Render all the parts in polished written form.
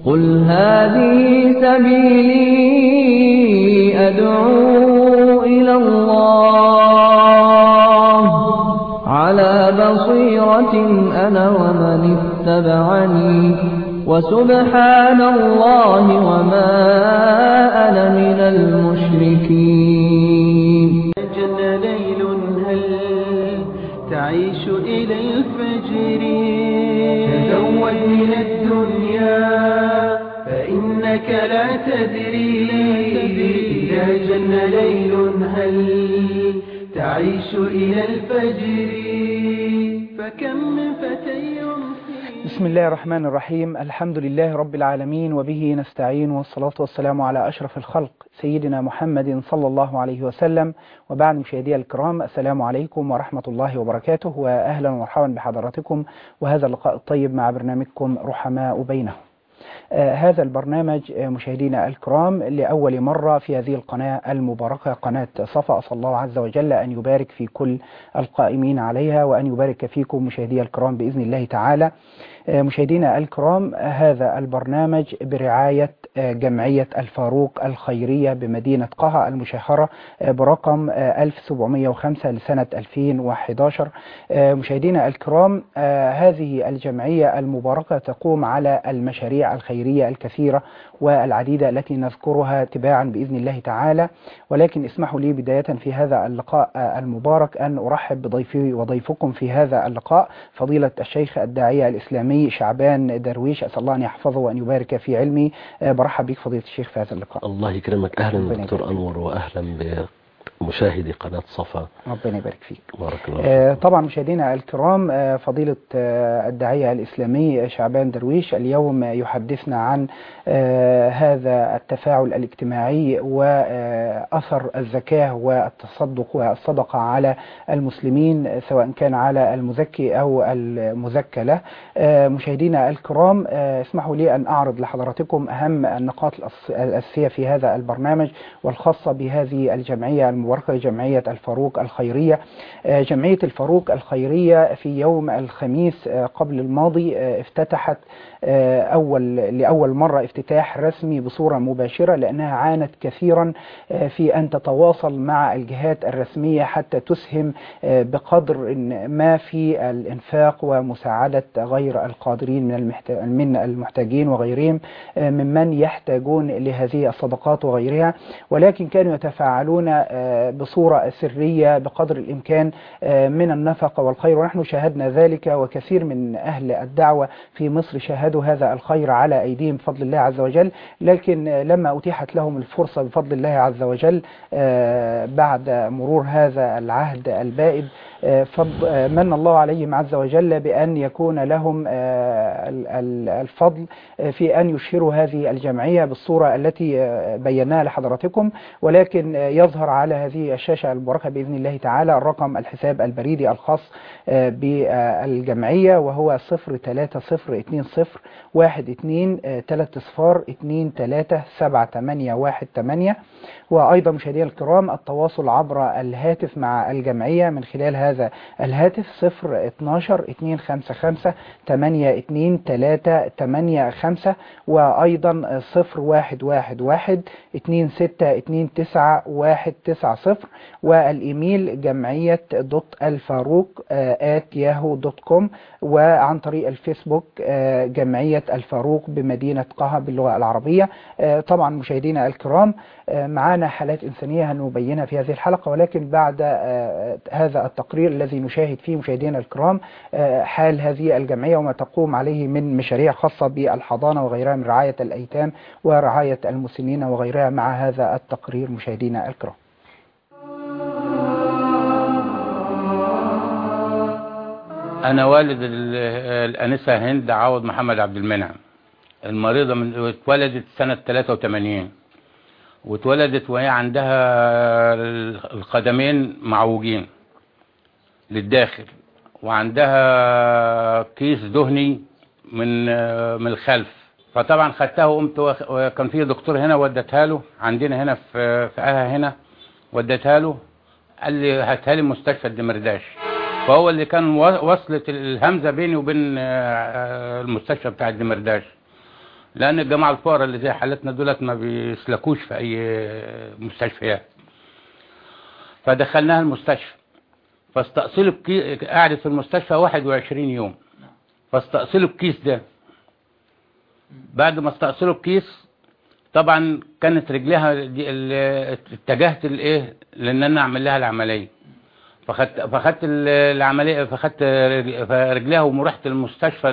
قل هذه سبيلي أدعو إلى الله على بصيرة أنا ومن اتبعني وسبحان الله وما أنا من المشركين. جن ليل هل تعيش إلى الفجر تزود من الدنيا فإنك لا تدري إذا جن ليل هل تعيش إلى الفجر فكم من فتى بسم الله الرحمن الرحيم. الحمد لله رب العالمين وبه نستعين، والصلاة والسلام على أشرف الخلق سيدنا محمد صلى الله عليه وسلم. وبعد مشاهدي الكرام، السلام عليكم ورحمة الله وبركاته، وأهلا ومرحبا بحضراتكم وهذا اللقاء الطيب مع برنامجكم رحماء بينهم. هذا البرنامج مشاهدينا الكرام لأول مرة في هذه القناة المباركة، قناة صفا. أسأل الله عز وجل أن يبارك في كل القائمين عليها وأن يبارك فيكم مشاهدي الكرام بإذن الله تعالى. مشاهدينا الكرام، هذا البرنامج برعاية جمعية الفاروق الخيرية بمدينة قها المشهرة برقم 1705 لسنة 2011. مشاهدينا الكرام، هذه الجمعية المباركة تقوم على المشاريع الخيرية الكثيرة والعديدة التي نذكرها تباعا بإذن الله تعالى، ولكن اسمحوا لي بداية في هذا اللقاء المبارك أن أرحب بضيفي وضيفكم في هذا اللقاء فضيلة الشيخ الداعية الإسلامي شعبان درويش. أسأل الله أن يحفظه وأن يبارك في علمي. برحب بك فضيلة الشيخ في هذا اللقاء. الله يكرمك. أهلا دكتور أنور، وأهلا بمشاهدي قناة صفا. ربنا يبارك فيك. بارك الله فيك. طبعا مشاهدينا الكرام، فضيلة الداعية الإسلامي شعبان درويش اليوم يحدثنا عن هذا التفاعل الاجتماعي وأثر الزكاة والتصدق والصدقة على المسلمين، سواء كان على المزكي أو المزكى له. مشاهدينا الكرام، اسمحوا لي أن أعرض لحضراتكم أهم النقاط الأساسية في هذا البرنامج والخاصة بهذه الجمعية المباركة، جمعية الفاروق الخيرية. جمعية الفاروق الخيرية في يوم الخميس قبل الماضي افتتحت لأول مرة افتتاح رسمي بصورة مباشرة، لأنها عانت كثيرا في أن تتواصل مع الجهات الرسمية حتى تسهم بقدر ما في الإنفاق ومساعدة غير القادرين من المحتاجين وغيرهم ممن يحتاجون لهذه الصدقات وغيرها، ولكن كانوا يتفاعلون بصورة سرية بقدر الإمكان من النفقة والخير، ونحن شاهدنا ذلك، وكثير من أهل الدعوة في مصر شاهدوا هذا الخير على أيديهم بفضل الله عز وجل. لكن لما أتيحت لهم الفرصة بفضل الله عز وجل بعد مرور هذا العهد البائد، من الله عليهم عز وجل بأن يكون لهم الفضل في أن يشهروا هذه الجمعية بالصورة التي بيناها لحضراتكم. ولكن يظهر على هذه الشاشة المباركة بإذن الله تعالى الرقم الحساب البريدي الخاص بالجمعية، وهو 030203230237818. وأيضا مشاهدينا الكرام، التواصل عبر الهاتف مع الجمعية من خلال هذا الهاتف 012-255-82385، وأيضا 0111-2629-190، والإيميل جمعية.الفاروق@yahoo.com، وعن طريق الفيسبوك جمعية الفاروق بمدينة قها باللغة العربية. طبعا مشاهدينا الكرام، معنا حالات إنسانية هنبينها في هذه الحلقة، ولكن بعد هذا التقرير الذي نشاهد فيه مشاهدينا الكرام حال هذه الجمعية وما تقوم عليه من مشاريع خاصة بالحضانة وغيرها من رعاية الأيتام ورعاية المسنين وغيرها، مع هذا التقرير مشاهدينا الكرام. أنا والد الأنسة هند عوض محمد عبد المنعم، المريضة اتولدت سنة 83، واتولدت وهي عندها القدمين معوجين للداخل، وعندها كيس دهني من الخلف. فطبعا خدتها وقمت وكان في دكتور هنا ودتها له عندنا هنا في قها هنا، ودتها له قال لي هاتها لي مستشفى الدمرداش. فهو اللي كان وصلت الهمزة بيني وبين المستشفى بتاع الدمرداش. لان الجماعه الفقراء اللي زي حالتنا دولت ما بيسلكوش في اي مستشفيات. فدخلناها المستشفى، فاستأصلوا قعدت في المستشفى 21 يوم. فاستأصلوا الكيس ده. بعد ما استأصلوا الكيس طبعا كانت رجلها اتجهت لايه، لان انا اعمل لها العمليه. فخدت العمليه، فخدت رجلها ورحت المستشفى،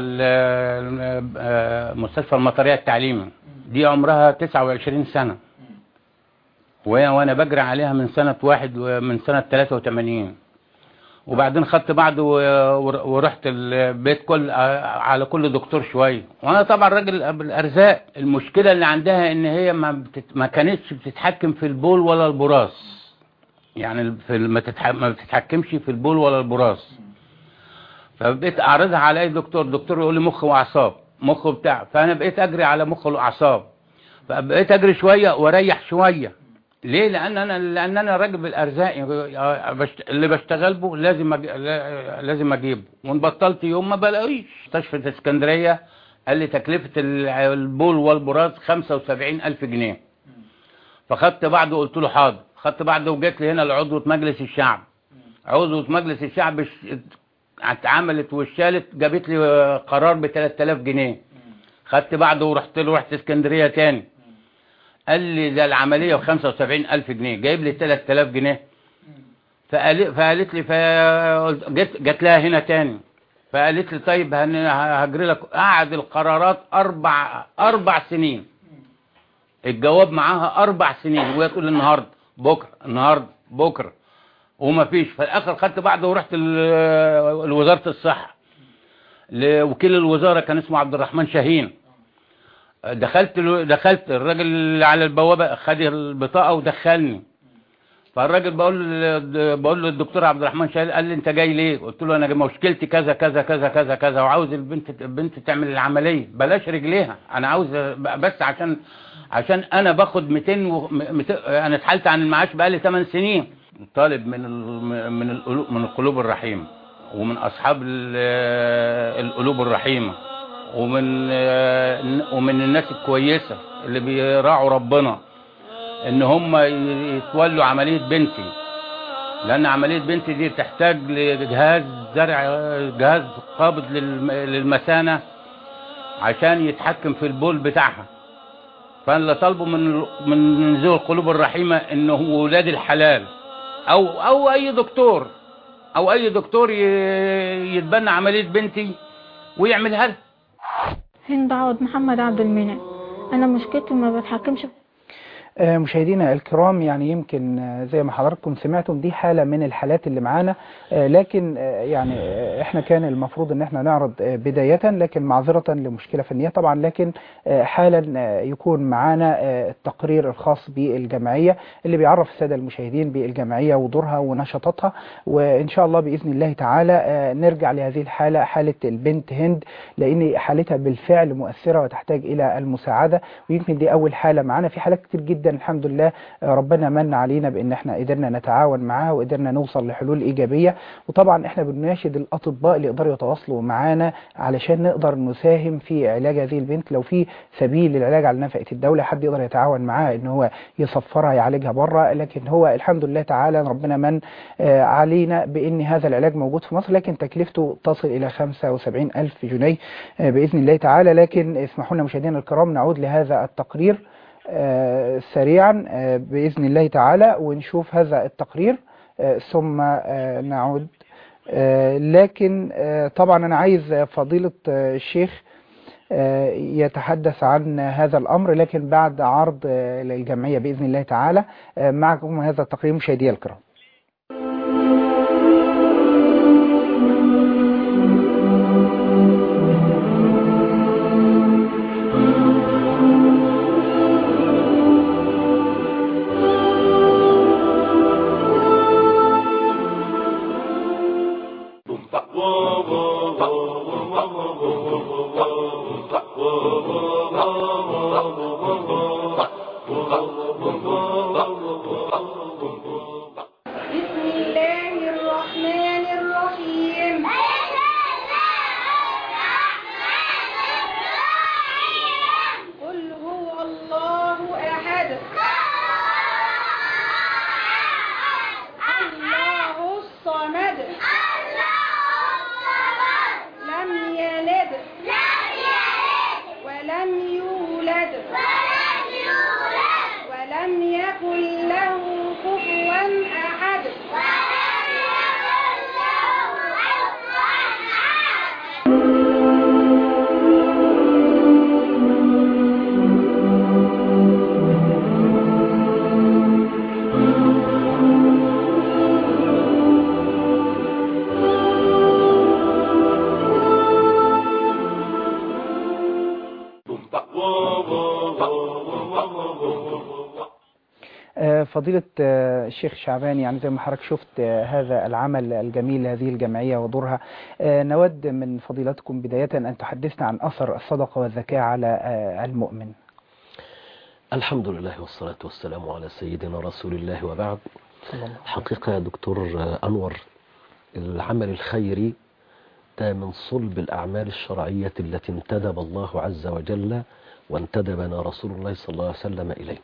مستشفى المطريه التعليمي. دي عمرها 29 سنه، وانا بجري عليها من سنه من سنه 83. وبعدين خدت بعض ورحت البيت على كل دكتور شويه. وانا طبعا راجل بالارزاق، المشكله اللي عندها ان هي ما كانتش بتتحكم في البول ولا البراز، يعني ما بتتحكمش في البول ولا البراز. فبقيت اعرضها على اي دكتور يقول لي مخ واعصاب، مخ بتاع. فانا بقيت اجري على مخ واعصاب، فبقيت اجري شويه واريح شويه. ليه؟ لان انا راجل بالارزاق، اللي بشتغل به لازم اجيبه. وان بطلت يوم ما بلاقيش. مستشفى اسكندريه قال لي تكلفه البول والبراز 75,000 جنيه. فخدت بعضه وقلت له حاضر. خدت بعضه وجيت لي هنا لعضوة مجلس الشعب. عضوة مجلس الشعب اتعملت واشالت، جابت لي قرار ب 3000 جنيه. خدت بعضه رحت اسكندريه تاني. قال لي ده العمليه ب 75,000 جنيه، جايب لي 3000 جنيه. فقالت لي جت لها هنا تاني. فقالت لي طيب هجري لك. قعد القرارات 4 سنين. الجواب معاها 4 سنين، وهي تقول النهارده بكره النهارده بكره وما فيش. في الاخر خدت بعضه ورحت لوزاره الصحه، لوكيل الوزاره كان اسمه عبد الرحمن شاهين. دخلت الراجل اللي على البوابه خد البطاقه ودخلني. فالراجل بقول له الدكتور عبد الرحمن شاهين. قال لي انت جاي ليه؟ قلت له انا مشكلتي كذا كذا كذا كذا كذا، وعاوز البنت تعمل العمليه، بلاش رجليها، انا عاوز بس عشان انا باخد 200 انا اتحالت عن المعاش بقالي 8 سنين. طالب من القلوب الرحيمه، ومن اصحاب القلوب الرحيمه، ومن الناس الكويسه اللي بيراعوا ربنا، ان هم يتولوا عمليه بنتي. لان عمليه بنتي دي تحتاج لجهاز زرع، جهاز قابض للمثانه عشان يتحكم في البول بتاعها. فانا اللي طالبه من ذوي القلوب الرحيمه انه ولاد الحلال او اي دكتور يتبنى عمليه بنتي ويعملها لها. هند عوض محمد عبد المنعم. انا مشكلتي ما بتحكمش. مشاهدينا الكرام، يعني يمكن زي ما حضراتكم سمعتم دي حالة من الحالات اللي معانا، لكن يعني احنا كان المفروض ان احنا نعرض بداية، لكن معذرة لمشكلة فنية طبعا. لكن حالا يكون معانا التقرير الخاص بالجمعية اللي بيعرف السادة المشاهدين بالجمعية ودورها ونشاطاتها، وان شاء الله بإذن الله تعالى نرجع لهذه الحالة، حالة البنت هند، لان حالتها بالفعل مؤثرة وتحتاج الى المساعدة. ويمكن دي اول حالة معانا، في حالات كتير جدا الحمد لله ربنا من علينا بان احنا قدرنا نتعاون معاها وقدرنا نوصل لحلول ايجابيه. وطبعا احنا بنناشد الاطباء اللي يقدروا يتواصلوا معانا علشان نقدر نساهم في علاج هذه البنت. لو في سبيل للعلاج على نفقه الدوله، حد يقدر يتعاون معاها ان هو يسفرها يعالجها بره. لكن هو الحمد لله تعالى ربنا من علينا بان هذا العلاج موجود في مصر، لكن تكلفته تصل الى 75,000 جنيه باذن الله تعالى. لكن اسمحوا لنا مشاهدينا الكرام نعود لهذا التقرير سريعا بإذن الله تعالى ونشوف هذا التقرير ثم نعود. لكن طبعا أنا عايز فضيلة الشيخ يتحدث عن هذا الأمر، لكن بعد عرض للجمعية بإذن الله تعالى. معكم هذا التقرير مشاهدي الكرام. ولم يولد ولم يكن له كفوا أحد. فضيلة الشيخ شعبان، يعني زي ما حضرتك شفت هذا العمل الجميل لهذه الجمعية ودورها، نود من فضيلتكم بداية أن تحدثنا عن أثر الصدقة والزكاة على المؤمن. الحمد لله والصلاة والسلام على سيدنا رسول الله، وبعد. حقيقة يا دكتور أنور، العمل الخيري ده من صلب الأعمال الشرعية التي انتدب الله عز وجل وانتدبنا رسول الله صلى الله عليه وسلم إليه.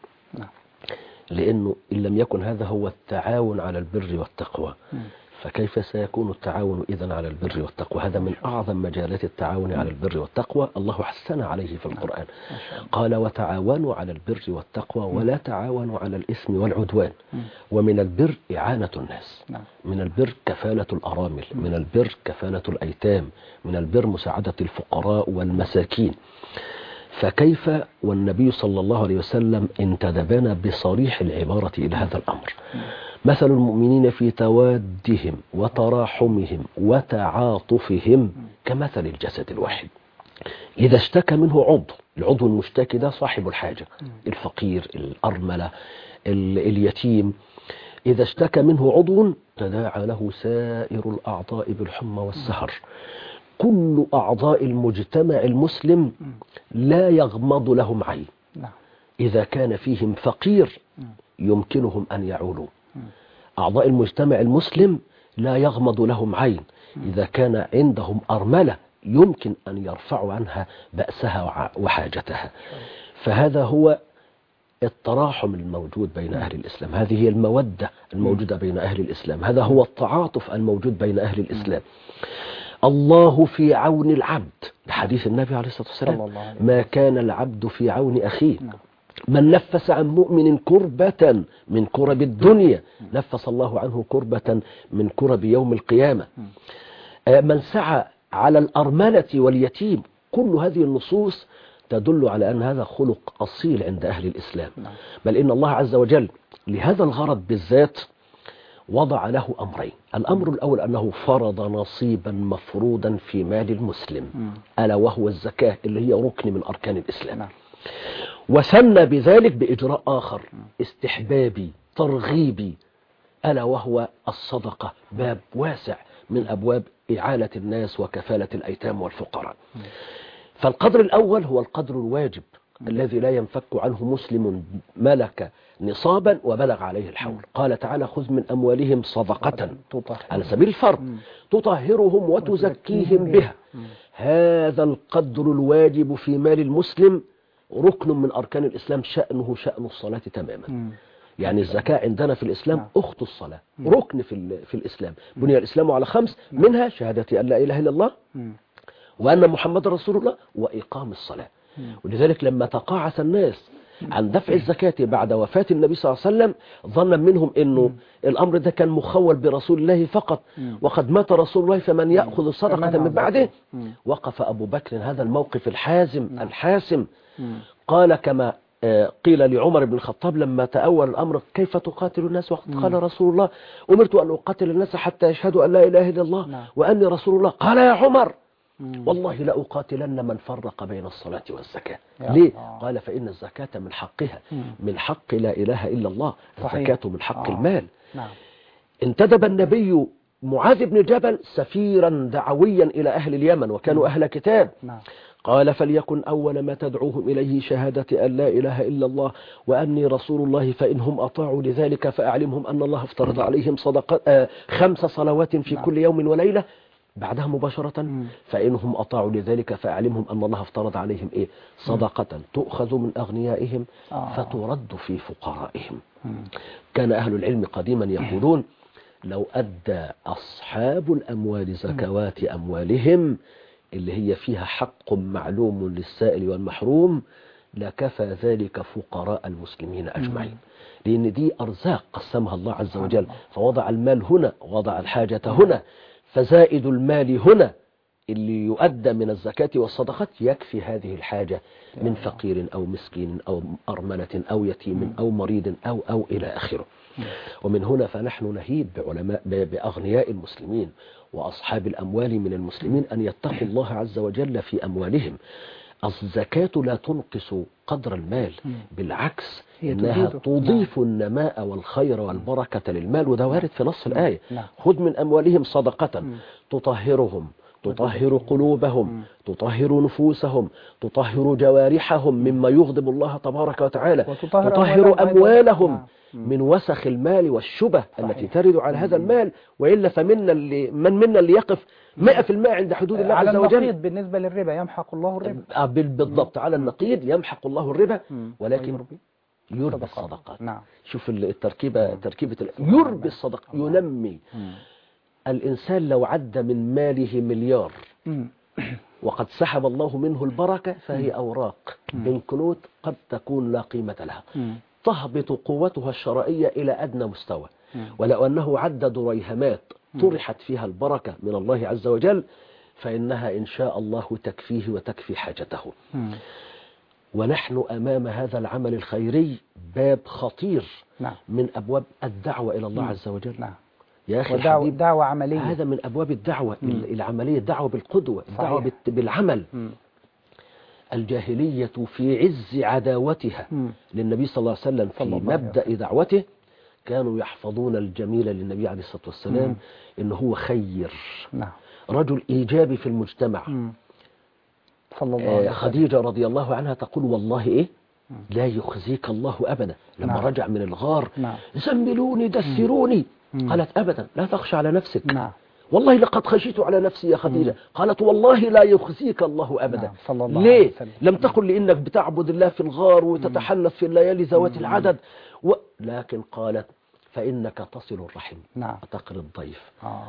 لأنه إن لم يكن هذا هو التعاون على البر والتقوى، فكيف سيكون التعاون إذن على البر والتقوى؟ هذا من أعظم مجالات التعاون على البر والتقوى، الله حسن عليه في القرآن، قال وتعاونوا على البر والتقوى ولا تعاونوا على الإثم والعدوان. ومن البر إعانة الناس، من البر كفالة الأرامل، من البر كفالة الأيتام، من البر مساعدة الفقراء والمساكين. فكيف والنبي صلى الله عليه وسلم انتدبنا بصريح العبارة إلى هذا الأمر. مثل المؤمنين في توادهم وتراحمهم وتعاطفهم كمثل الجسد الواحد إذا اشتكى منه العضو المشتكي ده صاحب الحاجة، الفقير، الأرملة، اليتيم، إذا اشتكى منه عضو تداعى له سائر الأعضاء بالحمى والسهر. كل أعضاء المجتمع المسلم لا يغمض لهم عين. إذا كان فيهم فقير يمكنهم أن يعولوا. أعضاء المجتمع المسلم لا يغمض لهم عين. إذا كان عندهم أرملة يمكن أن يرفعوا عنها بأسها وحاجتها. فهذا هو التراحم الموجود بين أهل الإسلام، هذه هي المودة الموجودة بين أهل الإسلام، هذا هو التعاطف الموجود بين أهل الإسلام. الله في عون العبد، بحديث النبي عليه الصلاة والسلام، ما كان العبد في عون أخيه. من نفس عن مؤمن كربة من كرب الدنيا نفس الله عنه كربة من كرب يوم القيامة. من سعى على الأرملة واليتيم. كل هذه النصوص تدل على أن هذا خلق أصيل عند أهل الإسلام. بل إن الله عز وجل لهذا الغرض بالذات وضع له أمرين. الأمر الأول أنه فرض نصيبا مفروضا في مال المسلم، ألا وهو الزكاة اللي هي ركن من أركان الإسلام. وسن بذلك بإجراء آخر استحبابي ترغيبي، ألا وهو الصدقة، باب واسع من أبواب إعانة الناس وكفالة الأيتام والفقراء. فالقدر الأول هو القدر الواجب الذي لا ينفك عنه مسلم ملك نصابا وبلغ عليه الحول. قال تعالى خذ من أموالهم صدقة على سبيل الفرض تطهرهم وتزكيهم بها. هذا القدر الواجب في مال المسلم ركن من أركان الإسلام، شأنه شأن الصلاة تماما. يعني الزكاة عندنا في الإسلام أخت الصلاة، ركن في الإسلام. بني الإسلام على 5، منها شهادة أن لا إله إلا الله وأن محمد رسول الله وإقام الصلاة. ولذلك لما تقاعس الناس عن دفع الزكاة بعد وفاة النبي صلى الله عليه وسلم ظنا منهم أنه الأمر ده كان مخول برسول الله فقط، وقد مات رسول الله فمن يأخذ الصدقة من بعده. وقف أبو بكر هذا الموقف الحاسم، قال كما قيل لعمر بن الخطاب لما تأول الأمر كيف تقاتل الناس وقد قال رسول الله أمرت أن أقاتل الناس حتى يشهدوا أن لا إله إلا الله وأني رسول الله. قال يا عمر والله لا أقاتلن من فرق بين الصلاة والزكاة. ليه؟ قال فإن الزكاة من حقها، من حق لا إله إلا الله، الزكاة من حق المال. انتدب النبي معاذ بن جبل سفيرا دعويا إلى أهل اليمن وكانوا أهل كتاب. قال فليكن أول ما تدعوهم إليه شهادة أن لا إله إلا الله وأني رسول الله، فإنهم أطاعوا لذلك فأعلمهم أن الله افترض عليهم 5 صلوات في كل يوم وليلة. بعدها مباشرة فإنهم أطاعوا لذلك فأعلمهم أن الله افترض عليهم صدقة تؤخذ من أغنيائهم فترد في فقرائهم. كان أهل العلم قديما يقولون لو أدى أصحاب الأموال زكوات أموالهم اللي هي فيها حق معلوم للسائل والمحروم لكفى ذلك فقراء المسلمين أجمعين، لأن دي أرزاق قسمها الله عز وجل، فوضع المال هنا ووضع الحاجة هنا، فزائد المال هنا اللي يؤدى من الزكاة والصدقات يكفي هذه الحاجة من فقير أو مسكين أو أرملة أو يتيم أو مريض أو إلى آخره. ومن هنا فنحن نهيب بأغنياء المسلمين وأصحاب الأموال من المسلمين أن يتقوا الله عز وجل في أموالهم. الزكاة لا تنقص قدر المال، بالعكس إنها تضيف النماء والخير والبركة للمال، وده وارد في نص الآية. خذ من أموالهم صدقة تطهرهم، تطهر قلوبهم، تطهر نفوسهم، تطهر جوارحهم مما يغضب الله تبارك وتعالى، تطهر أموالهم من وسخ المال والشبه التي ترد على هذا المال. وإلا فمنا من منا اللي يقف 100% عند حدود الله عز وجل. على النقيض بالنسبة للربا يمحق الله الربا. بالضبط، على النقيض يمحق الله الربا ولكن يربي الصدقات. شوف التركيبة، تركيبة يربي الصدقات، ينمي. الإنسان لو عدى من ماله مليار وقد سحب الله منه البركة فهي أوراق بنكنوت قد تكون لا قيمة لها، تهبط قوتها الشرائية إلى أدنى مستوى. ولو أنه عد دريهمات طرحت فيها البركة من الله عز وجل فإنها إن شاء الله تكفيه وتكفي حاجته. ونحن أمام هذا العمل الخيري باب خطير من أبواب الدعوة إلى الله عز وجل. يا أخي الحبيب، دعوة عملية، هذا من أبواب الدعوة العملية، الدعوة بالقدوة، الدعوة بالعمل. الجاهلية في عز عداوتها للنبي صلى الله عليه وسلم في مبدأ دعوته كانوا يحفظون الجميل للنبي عليه الصلاة والسلام، إنه هو خير، رجل إيجابي في المجتمع. خديجة رضي الله عنها تقول والله لا يخزيك الله أبدا. لما رجع من الغار زملوني دثروني، قالت أبدا لا تخشى على نفسك، والله لقد خشيت على نفسي يا خديجة. قالت والله لا يخزيك الله أبدا. ليه؟ لم تقل لإنك بتعبد الله في الغار وتتحنث في الليالي ذوات العدد لكن قالت فإنك تصل الرحم وتقري الضيف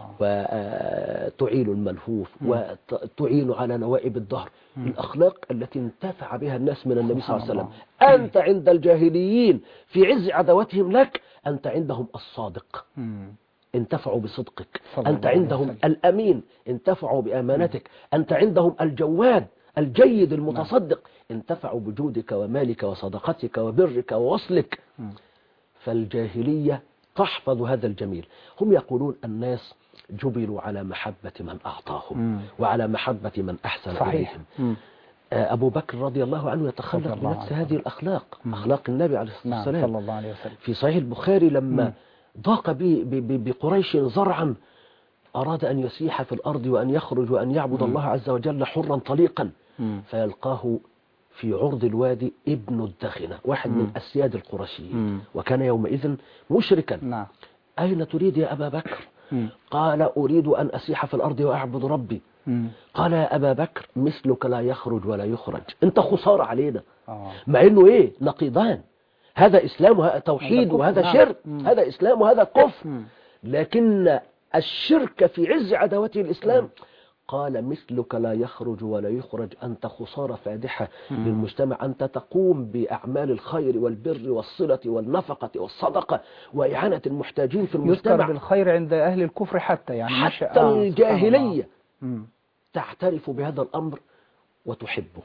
وتعين الملهوف وتعين على نوائب الدهر. الأخلاق التي انتفع بها الناس من النبي صلى الله عليه وسلم. أنت عند الجاهليين في عز عداوتهم لك أنت عندهم الصادق، انتفعوا بصدقك. أنت عندهم الأمين، انتفعوا بأمانتك. أنت عندهم الجواد الجيد المتصدق، انتفعوا بجودك ومالك وصدقتك وبرك ووصلك. فالجاهلية تحفظ هذا الجميل. هم يقولون الناس جبلوا على محبة من أعطاهم وعلى محبة من أحسن إليهم. أبو بكر رضي الله عنه يتخلق بنفس هذه الأخلاق، أخلاق النبي عليه الصلاة والسلام. صلى الله عليه وسلم. في صحيح البخاري لما ضاق بقريش زرعا أراد أن يسيح في الأرض وأن يخرج وأن يعبد الله عز وجل حرا طليقا، فيلقاه في عرض الوادي ابن الدخنة، واحد من أسياد القرشيين، وكان يومئذ مشركا. أين تريد يا أبا بكر؟ قال أريد أن أسيح في الأرض وأعبد ربي. قال يا أبا بكر مثلك لا يخرج ولا يخرج، أنت خسارة علينا. مع أنه نقيضان، هذا إسلام وهذا توحيد وهذا شرك، هذا إسلام وهذا كفر، لكن الشرك في عز عداوته الإسلام. قال مثلك لا يخرج ولا يخرج، أنت خسارة فادحة للمجتمع. أنت تقوم بأعمال الخير والبر والصلة والنفقة والصدقة وإعانة المحتاجين في المجتمع. يذكر بالخير عند أهل الكفر حتى حتى الجاهلية تعترف بهذا الأمر وتحبه.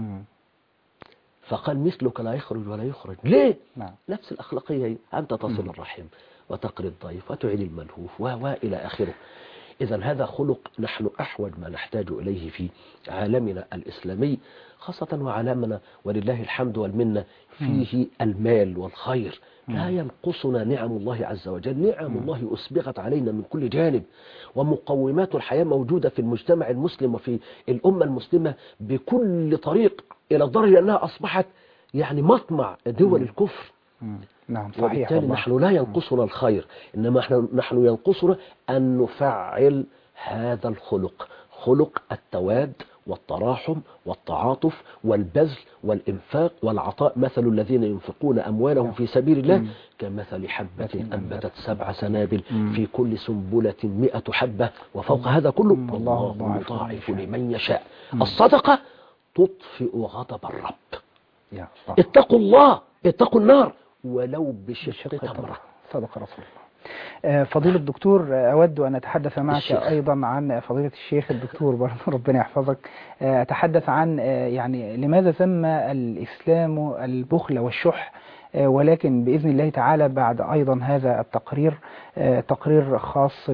فقال مثلك لا يخرج ولا يخرج. ليه؟ نفس الأخلاقية، أنت تصل الرحم وتقري الضيف وتعين الملهوف وإلى آخره. إذا هذا خلق نحن أحوج ما نحتاج إليه في عالمنا الإسلامي خاصة، وعالمنا ولله الحمد والمنة فيه المال والخير. لا ينقصنا نعم الله عز وجل، نعم الله أسبغت علينا من كل جانب، ومقومات الحياة موجودة في المجتمع المسلم وفي الأمة المسلمة بكل طريق، إلى الدرجة أنها أصبحت مطمع دول الكفر. نعم صحيح. وبالتالي نحن لا ينقصنا الخير، إنما نحن ينقصنا أن نفعل هذا الخلق، خلق التواد والتراحم والتعاطف والبذل والإنفاق والعطاء. مثل الذين ينفقون أموالهم في سبيل الله كمثل حبة أنبتت 7 سنابل في كل سنبلة 100 حبة وفوق هذا كله الله يضاعف لمن يشاء. الصدقة تطفئ غضب الرب. اتقوا الله، اتقوا النار ولو بشق تمرة. صدق رسول الله. فضيلة الدكتور، أود أن أتحدث معك الشيخ. أيضا عن فضيلة الشيخ الدكتور برضه ربنا يحفظك. أتحدث عن يعني لماذا ذم الإسلام البخل والشح، ولكن بإذن الله تعالى بعد أيضا هذا التقرير تقرير خاص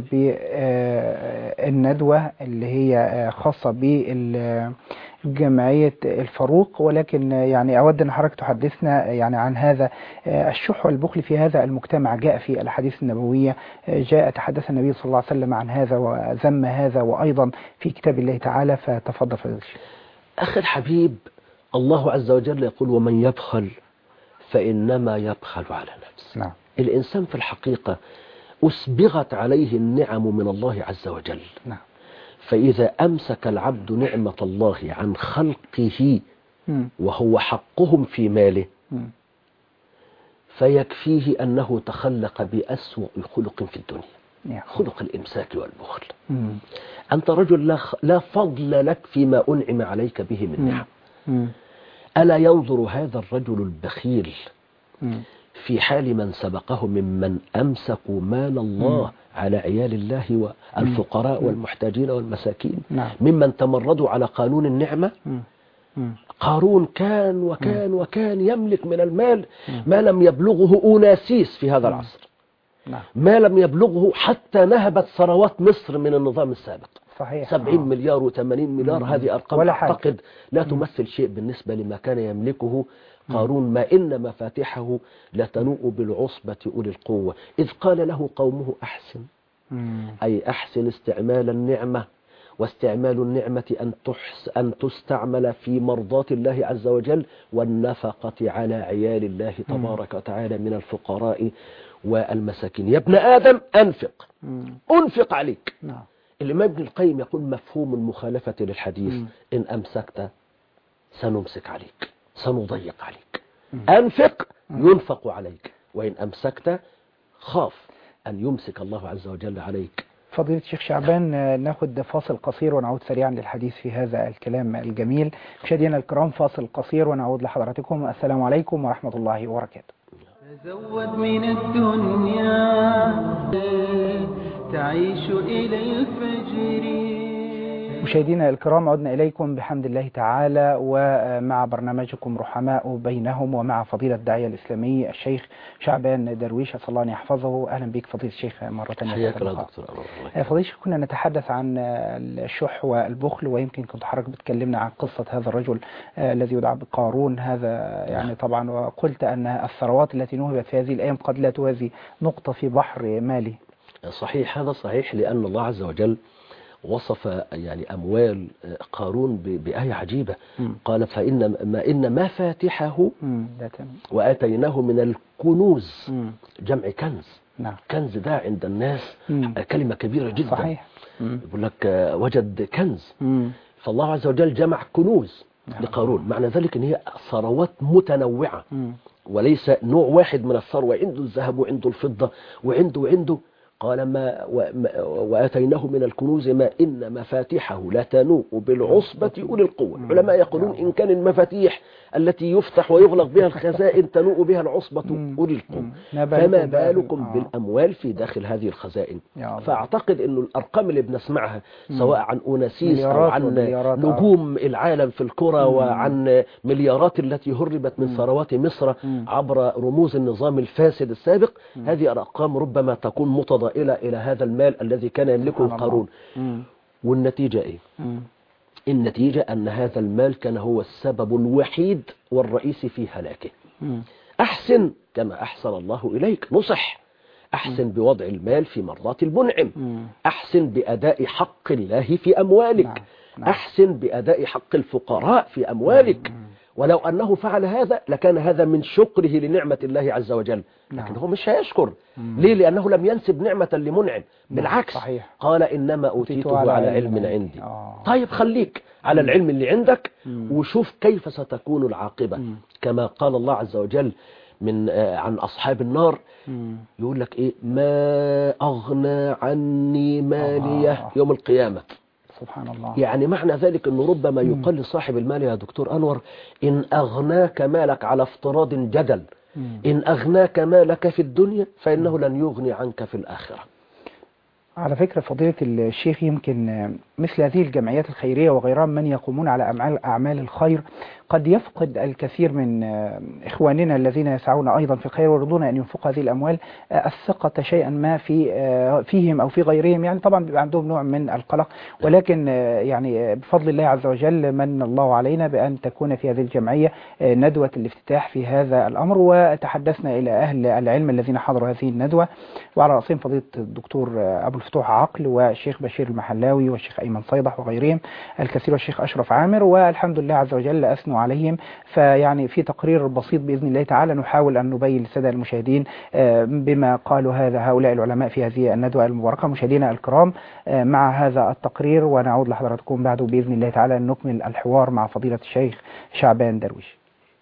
بالندوة اللي هي خاصة بجمعية الفاروق، ولكن يعني أود أن حضرتك تحدثنا يعني عن هذا الشح والبخل في هذا المجتمع. جاء في الأحاديث النبوية، جاء تحدث النبي صلى الله عليه وسلم عن هذا وذم هذا، وأيضا في كتاب الله تعالى. فتفضل فضيلة الشيخ. أخي الحبيب، الله عز وجل يقول ومن يبخل فإنما يبخل على نفسه. نعم. الإنسان في الحقيقة أسبغت عليه النعم من الله عز وجل. نعم. فإذا أمسك العبد نعمة الله عن خلقه وهو حقهم في ماله فيكفيه أنه تخلق بأسوأ خلق في الدنيا، خلق الإمساك والبخل. أنت رجل لا فضل لك فيما أنعم عليك به من نعم. ألا ينظر هذا الرجل البخيل في حال من سبقه ممن أمسكوا مال الله على عيال الله والفقراء والمحتاجين والمساكين، ممن تمردوا على قانون النعمة. قارون كان وكان يملك من المال ما لم يبلغه أوناسيس في هذا العصر، ما لم يبلغه حتى نهبت ثروات مصر من النظام السابق. صحيح. 70 مليار و80 مليار، هذه أرقام أعتقد لا تمثل شيء بالنسبة لما كان يملكه قارون. ما إن مفاتحه لتنوء بالعصبة أولي القوة، إذ قال له قومه أحسن، أي أحسن استعمال النعمة، واستعمال النعمة أن تستعمل في مرضاة الله عز وجل والنفقة على عيال الله تبارك وتعالى من الفقراء والمساكين. يا ابن آدم أنفق، أنفق عليك. الإمام ابن القيم يقول مفهوم المخالفة للحديث: إن أمسكت سنمسك عليك، سنضيق عليك. أنفق ينفق عليك، وإن أمسكت خاف أن يمسك الله عز وجل عليك. فضيلة الشيخ شعبان، ناخد فاصل قصير ونعود سريعا للحديث في هذا الكلام الجميل. مشاهدينا الكرام، فاصل قصير ونعود لحضراتكم. السلام عليكم ورحمة الله وبركاته. تزود من الدنيا تعيش إلى الفجر. مشاهدينا الكرام، عدنا إليكم بحمد الله تعالى ومع برنامجكم رحماء بينهم، ومع فضيلة الداعية الإسلامي الشيخ شعبان درويش، أسأل الله أن يحفظه. أهلا بك فضيلة الشيخ مرة ثانية. حياك الله دكتور. فضيلة الشيخ، كنا نتحدث عن الشح والبخل، ويمكن كنت حضرتك بتكلمنا عن قصة هذا الرجل الذي يدعى بقارون هذا، يعني طبعا، وقلت أن الثروات التي نهبت في هذه الأيام قد لا توازي نقطة في بحر مالي. صحيح، هذا صحيح، لأن الله عز وجل وصف يعني أموال قارون بآية عجيبة. قال فإن مفاتحه وآتيناه من الكنوز، جمع كنز. كنز ده عند الناس كلمة كبيرة جدا. صحيح. يقول لك وجد كنز. فالله عز وجل جمع كنوز لقارون، معنى ذلك ان هي ثروات متنوعة وليس نوع واحد من الثروة. عنده الذهب وعنده الفضة وعنده قال وآتيناه من الكنوز ما إن مفاتحه لتنوء بالعصبة أولي القوة. العلماء يقولون إن كان المفاتيح التي يفتح ويغلق بها الخزائن تنوء بها العصبة أولي القوة، فما بالكم بالأموال في داخل هذه الخزائن. فأعتقد أن الأرقام اللي بنسمعها سواء عن أوناسيس أو عن نجوم العالم في الكرة وعن مليارات التي هربت من ثروات مصر عبر رموز النظام الفاسد السابق، هذه الأرقام ربما تكون متضائلة إلى هذا المال الذي كان يملكه قارون. والنتيجة إيه؟ النتيجة أن هذا المال كان هو السبب الوحيد والرئيسي في هلاكه. أحسن كما أحسن الله إليك، نصح. أحسن بوضع المال في مرضاة المنعم، أحسن بأداء حق الله في أموالك، أحسن بأداء حق الفقراء في أموالك، ولو أنه فعل هذا لكان هذا من شكره لنعمة الله عز وجل، نعم. لكن هو مش هيشكر. ليه؟ لأنه لم ينسب نعمة لمنعم، بالعكس صحيح. قال إنما أوتيته على علم عندي. طيب خليك على العلم اللي عندك وشوف كيف ستكون العاقبة. كما قال الله عز وجل عن أصحاب النار، يقول لك إيه؟ ما أغنى عني مالية يوم القيامة. سبحان الله. يعني معنى ذلك أنه ربما يقال لصاحب المال يا دكتور أنور: إن أغناك مالك، على افتراض جدل، إن أغناك مالك في الدنيا فإنه لن يغني عنك في الآخرة. على فكرة فضيلة الشيخ، يمكن مثل هذه الجمعيات الخيرية وغيرها من يقومون على أعمال الخير قد يفقد الكثير من إخواننا الذين يسعون أيضا في الخير ويريدون أن ينفقوا هذه الأموال الثقة شيئا ما فيهم أو في غيرهم. يعني طبعا بيبقى عندهم نوع من القلق، ولكن يعني بفضل الله عز وجل من الله علينا بأن تكون في هذه الجمعية ندوة الافتتاح في هذا الأمر، وتحدثنا إلى أهل العلم الذين حضروا هذه الندوة، وعلى رأسهم فضيلة الدكتور أبو الفتوح عقل والشيخ بشير المحلاوي والشيخ أيمن صيدح وغيرهم الكثير، والشيخ أشرف عامر، والحمد لله عز وجل أثنوا عليهم. فيعني في تقرير بسيط بإذن الله تعالى نحاول أن نبين للسادة المشاهدين بما قالوا هؤلاء العلماء في هذه الندوة المباركة. مشاهدينا الكرام، مع هذا التقرير ونعود لحضراتكم بعده بإذن الله تعالى نكمل الحوار مع فضيلة الشيخ شعبان درويش.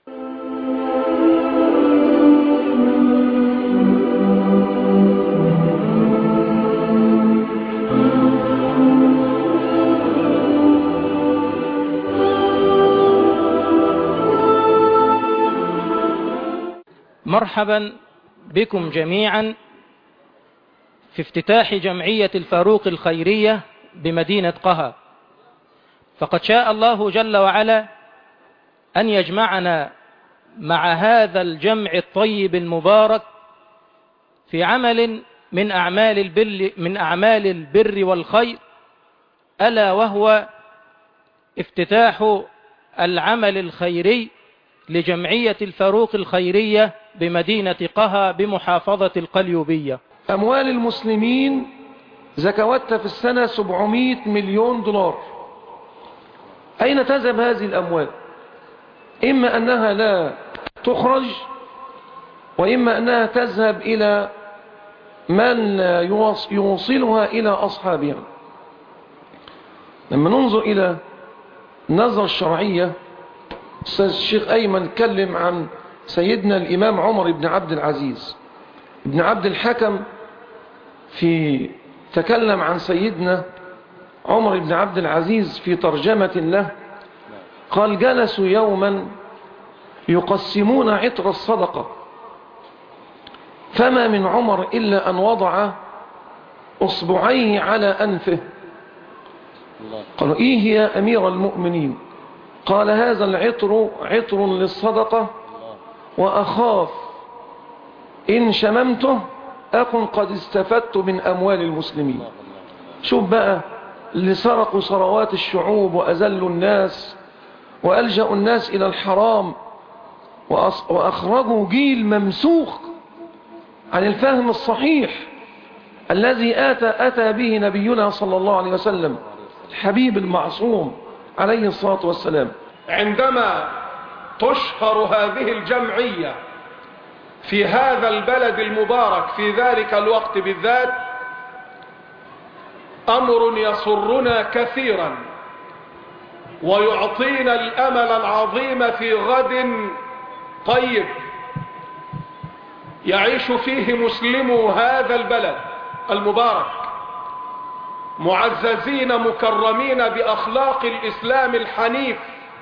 مرحبا بكم جميعا في افتتاح جمعية الفاروق الخيرية بمدينة قها. فقد شاء الله جل وعلا أن يجمعنا مع هذا الجمع الطيب المبارك في عمل من أعمال البر والخير، ألا وهو افتتاح العمل الخيري لجمعية الفاروق الخيرية بمدينة قها بمحافظة القليوبية. أموال المسلمين زكوتها في السنة 700 مليون دولار. أين تذهب هذه الأموال؟ إما أنها لا تخرج، وإما أنها تذهب إلى من يوصلها إلى أصحابها. لما ننظر إلى النظرة الشرعية، الشيخ أيمن اتكلم عن سيدنا الإمام عمر بن عبد العزيز بن عبد الحكم، تكلم عن سيدنا عمر بن عبد العزيز في ترجمة له، قال: جلسوا يوما يقسمون عطر الصدقة، فما من عمر إلا أن وضع أصبعيه على أنفه. قالوا: إيه يا أمير المؤمنين؟ قال: هذا العطر عطر للصدقة، وأخاف إن شممته أكن قد استفدت من أموال المسلمين. شوف بقى اللي سرقوا ثروات الشعوب وأذلوا الناس وألجأوا الناس إلى الحرام وأخرجوا جيل ممسوخ عن الفهم الصحيح الذي أتى به نبينا صلى الله عليه وسلم الحبيب المعصوم عليه الصلاة والسلام. عندما تشهر هذه الجمعية في هذا البلد المبارك في ذلك الوقت بالذات، أمر يسرنا كثيرا ويعطينا الأمل العظيم في غد طيب يعيش فيه مسلمو هذا البلد المبارك معززين مكرمين بأخلاق الإسلام الحنيف،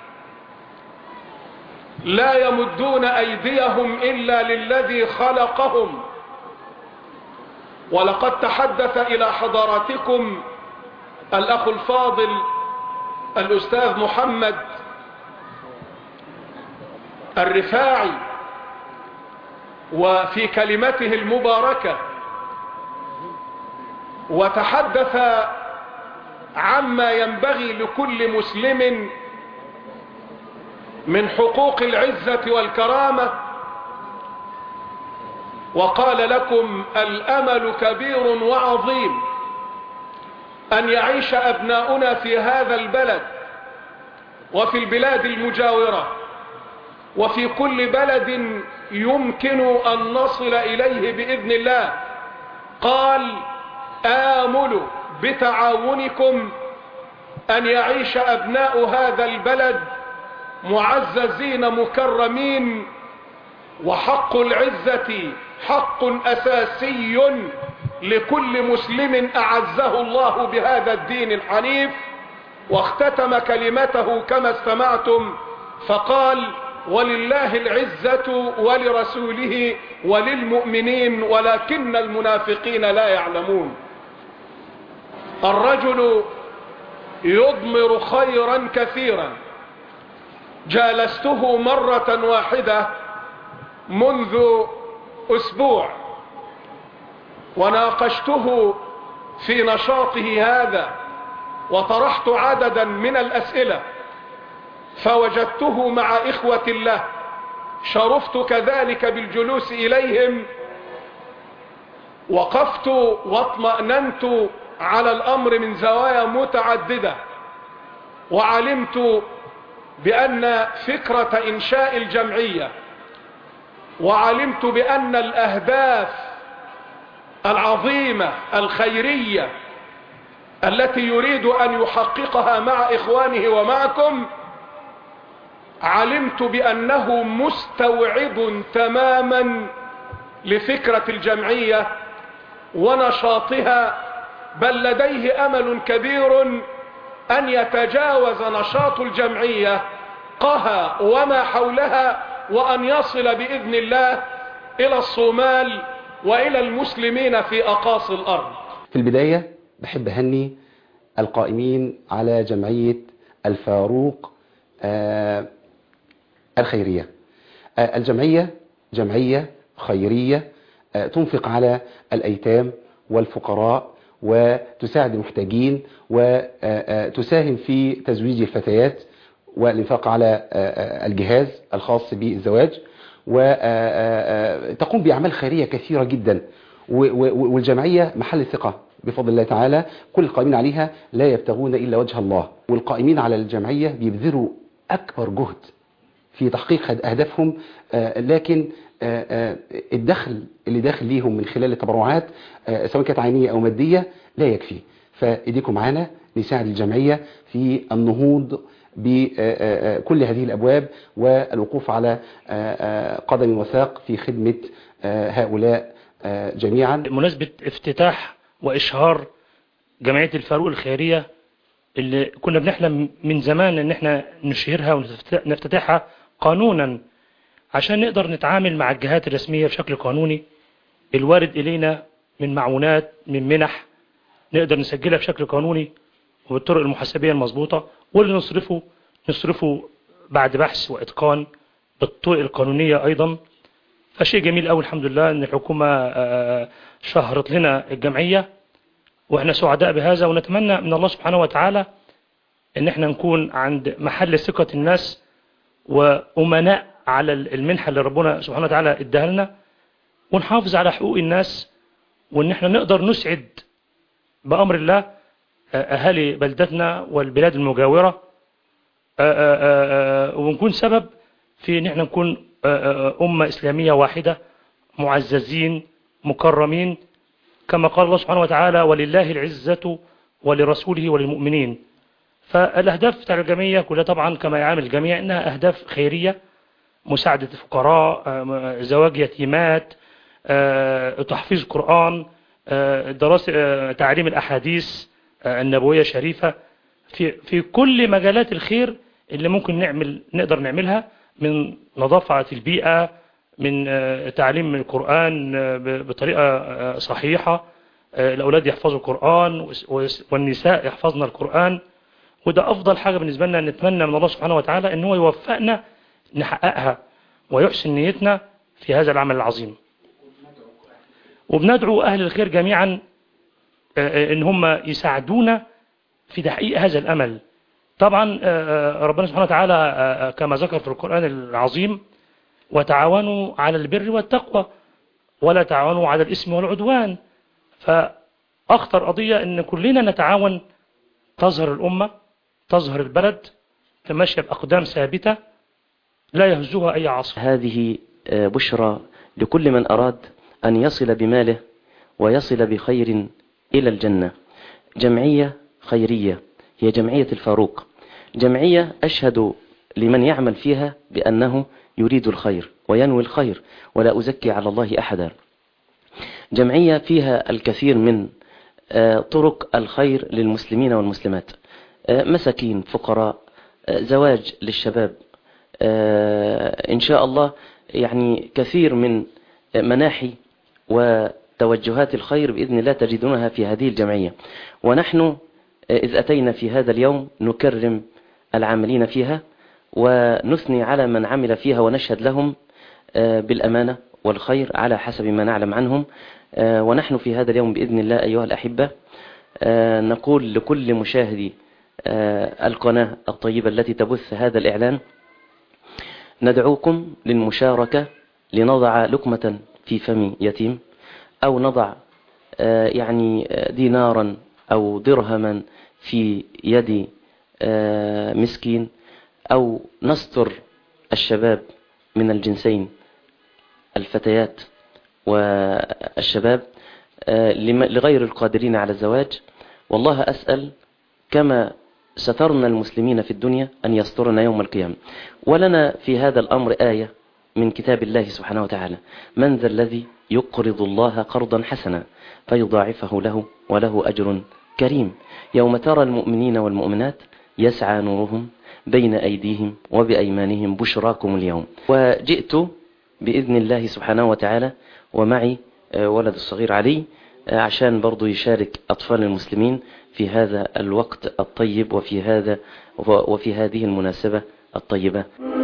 لا يمدون أيديهم إلا للذي خلقهم. ولقد تحدث إلى حضراتكم الأخ الفاضل الأستاذ محمد الرفاعي وفي كلمته المباركة، وتحدث عما ينبغي لكل مسلم من حقوق العزة والكرامة، وقال لكم: الأمل كبير وعظيم أن يعيش أبناؤنا في هذا البلد وفي البلاد المجاورة وفي كل بلد يمكن أن نصل إليه بإذن الله. قال آمل بتعاونكم أن يعيش أبناء هذا البلد معززين مكرمين، وحق العزة حق أساسي لكل مسلم أعزه الله بهذا الدين الحنيف. واختتم كلمته كما استمعتم فقال ولله العزة ولرسوله وللمؤمنين ولكن المنافقين لا يعلمون. الرجل يضمر خيرا كثيرا. جالسته مرة واحدة منذ أسبوع وناقشته في نشاطه هذا وطرحت عددا من الأسئلة، فوجدته مع إخوة الله. شرفت كذلك بالجلوس إليهم، وقفت واطمأننت على الأمر من زوايا متعددة، وعلمت بأن فكرة إنشاء الجمعية، وعلمت بأن الأهداف العظيمة الخيرية التي يريد أن يحققها مع إخوانه ومعكم، علمت بأنه مستوعب تماما لفكرة الجمعية ونشاطها، بل لديه أمل كبير أن يتجاوز نشاط الجمعية قها وما حولها، وأن يصل بإذن الله إلى الصومال وإلى المسلمين في أقاصي الأرض. في البداية بحب أهني القائمين على جمعية الفاروق الخيرية. الجمعية جمعية خيرية تنفق على الأيتام والفقراء وتساعد المحتاجين وتساهم في تزويج الفتيات والإنفاق على الجهاز الخاص بالزواج، وتقوم بأعمال خيرية كثيرة جدا. والجمعية محل ثقة بفضل الله تعالى. كل القائمين عليها لا يبتغون إلا وجه الله، والقائمين على الجمعية بيبذلوا أكبر جهد في تحقيق أهدافهم، لكن الدخل اللي داخل ليهم من خلال التبرعات سواء كانت عينية أو مادية لا يكفي. فإيديكم معانا نساعد الجمعية في النهوض بكل هذه الأبواب والوقوف على قدم وساق في خدمة هؤلاء جميعا. بمناسبة افتتاح وإشهار جمعية الفاروق الخيرية اللي كنا بنحلم من زمان ان احنا نشهرها ونفتتحها قانونا عشان نقدر نتعامل مع الجهات الرسمية بشكل قانوني، الوارد إلينا من معونات من منح نقدر نسجلها بشكل قانوني وبالطرق المحاسبية المضبوطة، واللي نصرفه بعد بحث وإتقان بالطرق القانونية أيضا. فشيء جميل أوي الحمد لله أن الحكومة شهرت لنا الجمعية، وإحنا سعداء بهذا، ونتمنى من الله سبحانه وتعالى أن احنا نكون عند محل ثقة الناس وأمناء على المنحة اللي ربنا سبحانه وتعالى اداها لنا، ونحافظ على حقوق الناس، وأن احنا نقدر نسعد بأمر الله أهالي بلدتنا والبلاد المجاورة، ونكون سبب في أن احنا نكون أمة إسلامية واحدة معززين مكرمين، كما قال الله سبحانه وتعالى ولله العزة ولرسوله وللمؤمنين. فالأهداف بتاع الجمعية كلها طبعا كما يعامل الجميع إنها أهداف خيرية، مساعدة الفقراء، زواج يتيمات، تحفيظ القرآن، دراسة تعليم الأحاديث النبوية الشريفة، في كل مجالات الخير اللي ممكن نقدر نعملها، من نظافة البيئة، من تعليم القرآن بطريقة صحيحة، الأولاد يحفظوا القرآن والنساء يحفظن القرآن. وده أفضل حاجة بالنسبة لنا، نتمنى من الله سبحانه وتعالى أنه يوفقنا نحققها ويحسن نيتنا في هذا العمل العظيم. وبندعو أهل الخير جميعا أن هم يساعدونا في تحقيق هذا الأمل. طبعا ربنا سبحانه وتعالى كما ذكر في القرآن العظيم وتعاونوا على البر والتقوى ولا تعاونوا على الإثم والعدوان. فأخطر قضية أن كلنا نتعاون، تظهر الأمة، تظهر البلد، تمشي بأقدام ثابتة، لا يهزها أي عصر. هذه بشرى لكل من أراد أن يصل بماله ويصل بخير إلى الجنة. جمعية خيرية هي جمعية الفاروق، جمعية أشهد لمن يعمل فيها بأنه يريد الخير وينوي الخير ولا أزكي على الله أحدا. جمعية فيها الكثير من طرق الخير للمسلمين والمسلمات، مساكين، فقراء، زواج للشباب، إن شاء الله يعني كثير من مناحي وتوجهات الخير بإذن الله تجدونها في هذه الجمعية. ونحن إذ أتينا في هذا اليوم نكرم العاملين فيها ونثني على من عمل فيها ونشهد لهم بالأمانة والخير على حسب ما نعلم عنهم. ونحن في هذا اليوم بإذن الله أيها الأحبة نقول لكل مشاهدي القناة الطيبة التي تبث هذا الإعلان: ندعوكم للمشاركة لنضع لقمة في فم يتيم، أو نضع يعني دينارا أو درهما في يد مسكين، أو نستر الشباب من الجنسين، الفتيات والشباب، لغير القادرين على الزواج. والله أسأل كما سترنا المسلمين في الدنيا أن يسترنا يوم القيامة. ولنا في هذا الأمر آية من كتاب الله سبحانه وتعالى: من ذا الذي يقرض الله قرضا حسنا فيضاعفه له وله أجر كريم. يوم ترى المؤمنين والمؤمنات يسعى نورهم بين أيديهم وبأيمانهم بشراكم اليوم. وجئت بإذن الله سبحانه وتعالى ومعي ولد الصغير علي عشان برضو يشارك أطفال المسلمين في هذا الوقت الطيب وفي هذه المناسبة الطيبة.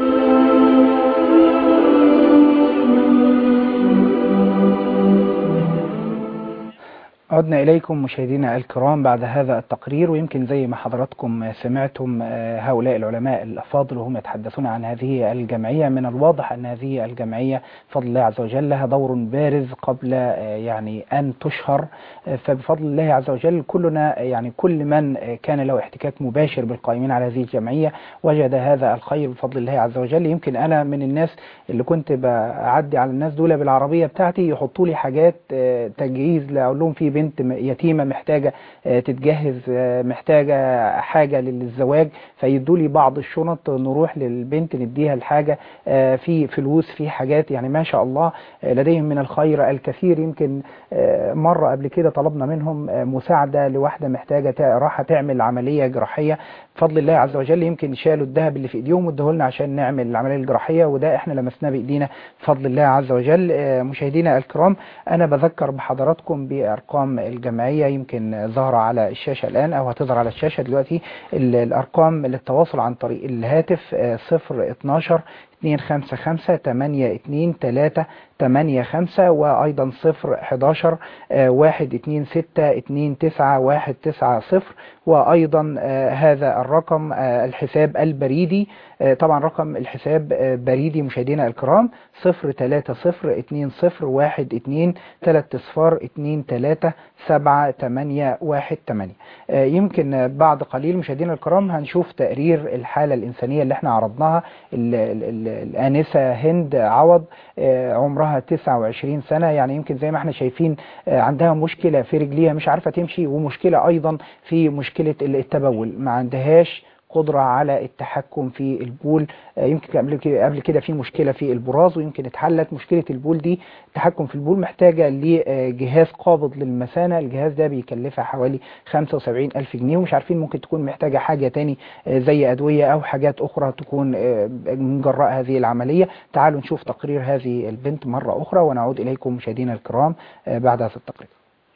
عدنا إليكم مشاهدينا الكرام بعد هذا التقرير. ويمكن زي ما حضراتكم سمعتم هؤلاء العلماء الأفاضل وهم يتحدثون عن هذه الجمعية، من الواضح أن هذه الجمعية بفضل الله عز وجل لها دور بارز قبل يعني أن تشهر. فبفضل الله عز وجل كلنا يعني كل من كان له احتكاك مباشر بالقائمين على هذه الجمعية وجد هذا الخير بفضل الله عز وجل. يمكن أنا من الناس اللي كنت بعدي على الناس دول بالعربية بتاعتي يحطوا لي حاجات تجهيز، لأقول لهم في بنت يتيمة محتاجة تتجهز، محتاجة حاجة للزواج، فيدوا لي بعض الشنط، نروح للبنت نديها الحاجة، في فلوس، في حاجات، يعني ما شاء الله لديهم من الخير الكثير. يمكن مرة قبل كده طلبنا منهم مساعدة لواحدة محتاجة راحة تعمل عملية جراحية، بفضل الله عز وجل يمكن شالوا الذهب اللي في ايديهم وادوه عشان نعمل العملية الجراحية، وده احنا لمسناه بايدينا بفضل الله عز وجل. مشاهدينا الكرام، انا بذكر بحضراتكم بارقام الجمعية يمكن ظاهرة على الشاشة الان او هتظهر على الشاشة دلوقتي. الارقام للتواصل عن طريق الهاتف 012 255 82 وايضا 011 126 29190 وايضا هذا الرقم الحساب البريدي، طبعا رقم الحساب بريدي مشاهدينا الكرام 0301223 يمكن بعد قليل مشاهدينا الكرام هنشوف تقرير الحالة الإنسانية اللي احنا عرضناها. الآنسة هند عوض عمرها 29 سنة، يعني يمكن زي ما احنا شايفين عندها مشكلة في رجليها مش عارفة تمشي، ومشكلة أيضا في مشكلة التبول، ما عندهاش قدرة على التحكم في البول. يمكن قبل كده في مشكلة في البراز ويمكن اتحلت مشكلة البول دي. التحكم في البول محتاجة لجهاز قابض للمثانة، الجهاز ده بيكلفها حوالي 75,000 جنيه، ومش عارفين ممكن تكون محتاجة حاجة تاني زي أدوية أو حاجات أخرى تكون من جراء هذه العملية. تعالوا نشوف تقرير هذه البنت مرة أخرى ونعود إليكم مشاهدينا الكرام بعد هذا التقرير.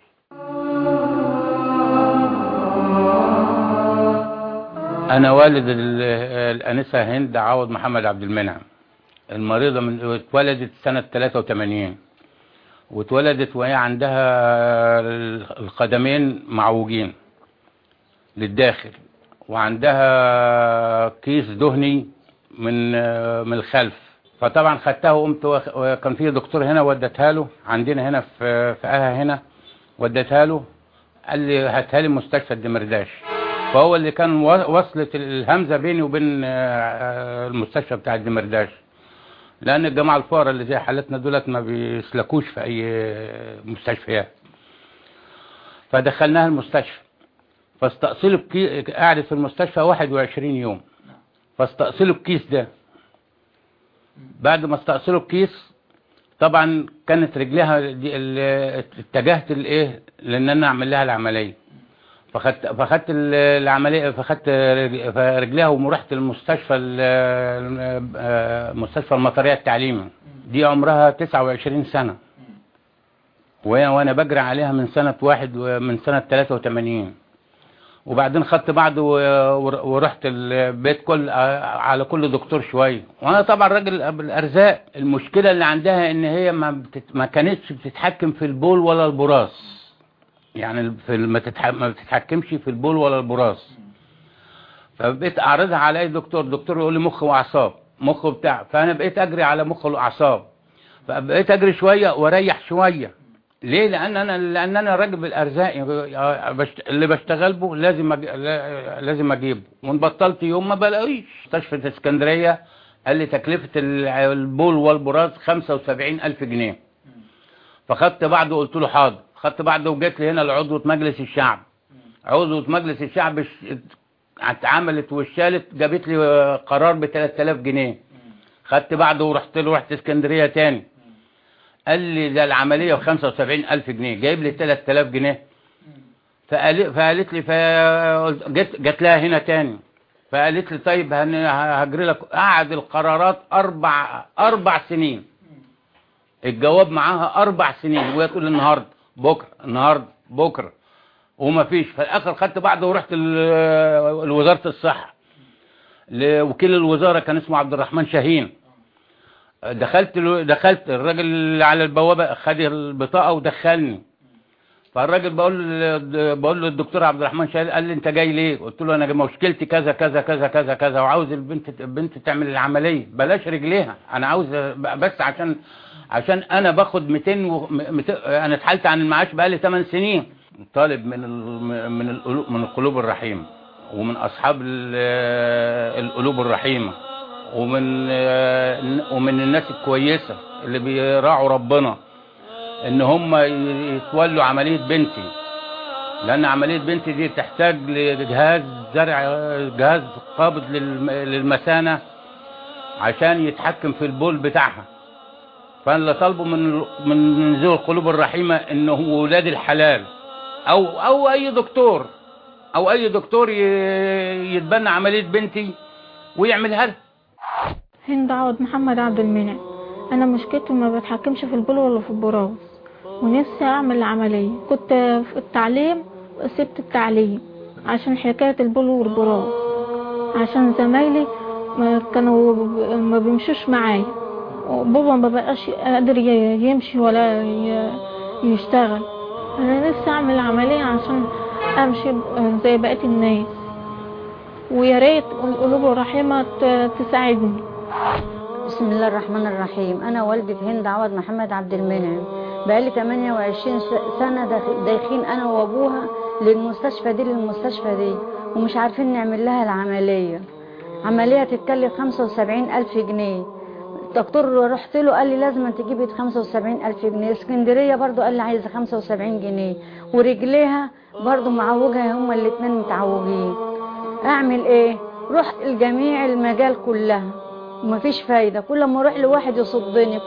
أنا والد الأنسة هند عوض محمد عبد المنعم. المريضة اتولدت سنة 83 واتولدت وهي عندها القدمين معوجين للداخل، وعندها كيس دهني من الخلف. فطبعا خدتها وقمت وكان في دكتور هنا ودتها له عندنا هنا في هنا ودتها له، قال لي هاتها لي مستشفى الدمرداش. فهو اللي كان وصلت الهمزة بيني وبين المستشفى بتاع الدمرداش، لأن الجماعة الفقراء اللي زي حالتنا دولت ما بيسلكوش في أي مستشفيات. فدخلناها المستشفى، فاستأصلوا قعدت في المستشفى 21 يوم، فاستأصلوا الكيس ده. بعد ما استأصلوا الكيس طبعا كانت رجلها اتجهت لايه، لان انا اعمل لها العمليه. فخدت العمليه، فخدت رجلها ورحت المستشفى، مستشفى المطريه التعليمي دي، عمرها 29 سنه، وانا بجري عليها من سنه من سنه 83. وبعدين خدت بعض ورحت البيت على كل دكتور شويه. وانا طبعا راجل بالارزاق، المشكله اللي عندها ان هي ما كانتش بتتحكم في البول ولا البراز، يعني ما بتتحكمش في البول ولا البراز. فبقيت اعرضها على اي دكتور يقول لي مخ واعصاب، مخ بتاع، فانا بقيت اجري على مخ واعصاب، فبقيت اجري شويه واريح شويه. ليه؟ لان انا راجل بالارزاق، اللي بشتغل به لازم اجيبه، وان بطلت يوم ما بلاقيش. مستشفى اسكندريه قال لي تكلفه البول والبراز 75,000 جنيه. فخدت بعضه وقلت له حاضر. خدت بعضه وجيت لي هنا لعضوة مجلس الشعب. عضوة مجلس الشعب اتعملت واشالت، جابت لي قرار ب 3000 جنيه. خدت بعضه ورحت اسكندريه تاني، قال لي ده العمليه ب 75,000 جنيه، جايب لي 3000 جنيه. فقالت لي جت لها هنا تاني، فقالت لي طيب هجري لك. قعد القرارات 4 سنين، الجواب معاها 4 سنين، وهي تقول النهارده بكره وما فيش. في الاخر خدت بعضه ورحت لوزاره الصحه، لوكيل الوزاره كان اسمه عبد الرحمن شاهين. دخلت الراجل اللي على البوابه خد البطاقه ودخلني. فالراجل بقول له الدكتور عبد الرحمن شاهين. قال لي انت جاي ليه؟ قلت له انا مشكلتي كذا كذا كذا كذا كذا، وعاوز البنت تعمل العمليه، بلاش رجليها، انا عاوز بس عشان انا باخد 200 انا اتحالت عن المعاش بقالي 8 سنين. طالب من القلوب الرحيمه، ومن اصحاب القلوب الرحيمه، ومن الناس الكويسه اللي بيراعوا ربنا، ان هم يتولوا عمليه بنتي، لان عمليه بنتي دي تحتاج لجهاز زرع، جهاز قابض للمثانه عشان يتحكم في البول بتاعها. فانا اللي طالبه من ذوي القلوب الرحيمه انه ولاد الحلال او اي دكتور يتبنى عمليه بنتي ويعملها لها. هند عوض محمد عبد المنعم. انا مشكلتي ما بتحكمش في البول ولا في البراز، ونفسي اعمل العمليه. كنت في التعليم سبت التعليم عشان حكايه البول والبراز، عشان زمايلي ما بيمشوش معايا، وبابا ما بقاش قادر يمشي ولا يشتغل. انا نفسي اعمل عمليه عشان امشي زي بقيه الناس، ويا ريت القلوب الرحيمه تساعدني. بسم الله الرحمن الرحيم. انا والدة هند عوض محمد عبد المنعم، بقالي 28 سنه دايخين انا وابوها للمستشفى دي ومش عارفين نعمل لها العمليه. عمليه تتكلف 75,000 جنيه. الدكتور رحت له قال لي لازم تجيبي 75,000 جنيه. اسكندريه برضو قال لي عايزه 75 جنيه، ورجليها برضو معوجها، هما الاثنين متعوجين. اعمل ايه؟ رحت الجميع المجال كلها ومفيش فايده، كل ما اروح لواحد يصدني،